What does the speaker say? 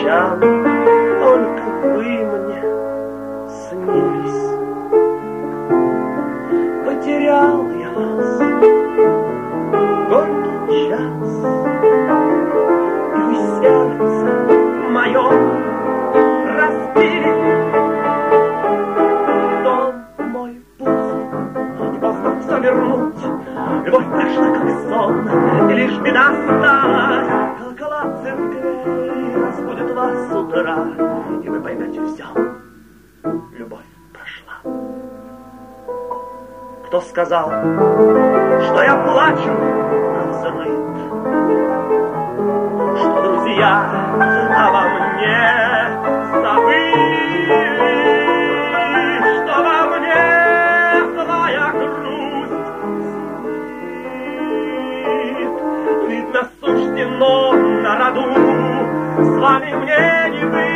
ночам только вы мне снились. Потерял я вас в горький час, и вы сердце мое разбили. Дом мой пуст, не поздно все вернуть. Любовь прошла, как сон, и лишь беда осталась. Колокола церквей разбудят вас с утра, и вы поймете все. Любовь прошла. Кто сказал, что я плачу навзрыд, что друзья обо мне забыли, что во мне твоя грусть спит. Видно, суждено на роду с вами мне не быть.